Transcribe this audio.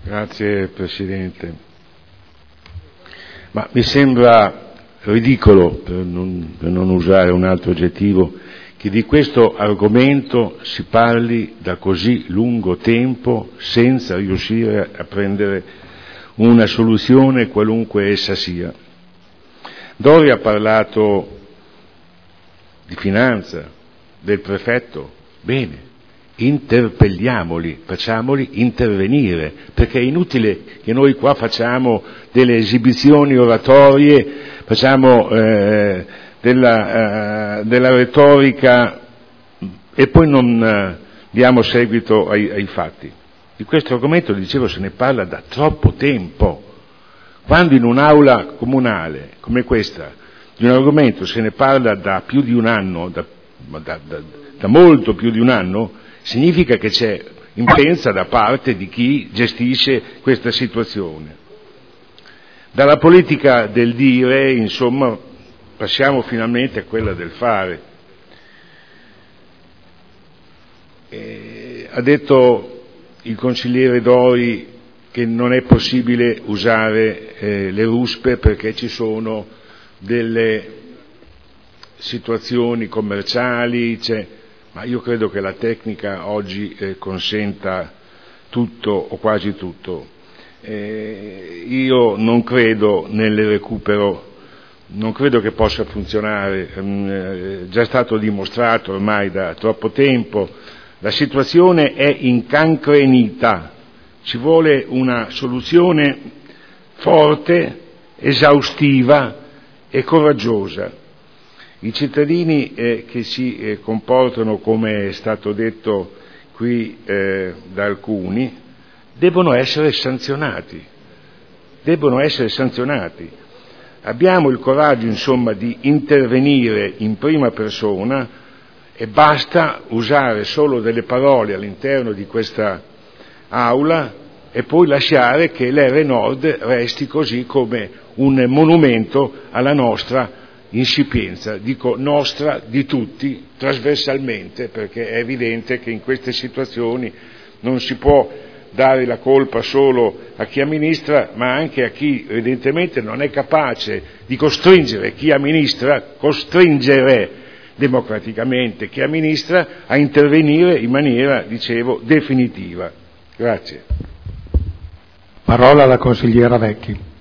Grazie Presidente. Ma mi sembra ridicolo, per non usare un altro aggettivo, che di questo argomento si parli da così lungo tempo senza riuscire a prendere una soluzione qualunque essa sia. Dori ha parlato di finanza, del prefetto, bene, interpelliamoli, facciamoli intervenire, perché è inutile che noi qua facciamo delle esibizioni oratorie, facciamo della retorica e poi non diamo seguito ai fatti. Di questo argomento, dicevo, se ne parla da troppo tempo. Quando in un'aula comunale come questa di un argomento se ne parla da più di un anno, da molto più di un anno, significa che c'è impensa da parte di chi gestisce questa situazione. Dalla politica del dire, insomma, passiamo finalmente a quella del fare. Ha detto il consigliere Dori che non è possibile usare le ruspe perché ci sono delle situazioni commerciali, ma io credo che la tecnica oggi consenta tutto o quasi tutto. Io non credo nel recupero, non credo che possa funzionare, è già stato dimostrato ormai da troppo tempo, la situazione è incancrenita, ci vuole una soluzione forte, esaustiva e coraggiosa. I cittadini che si comportano, come è stato detto qui da alcuni, debbono essere sanzionati. Abbiamo il coraggio, insomma, di intervenire in prima persona e basta usare solo delle parole all'interno di questa aula e poi lasciare che l'R Nord resti così come un monumento alla nostra insipienza, dico nostra, di tutti, trasversalmente, perché è evidente che in queste situazioni non si può dare la colpa solo a chi amministra, ma anche a chi evidentemente non è capace di costringere chi amministra, costringere democraticamente chi amministra a intervenire in maniera, dicevo, definitiva. Grazie. Parola alla consigliera Vecchi.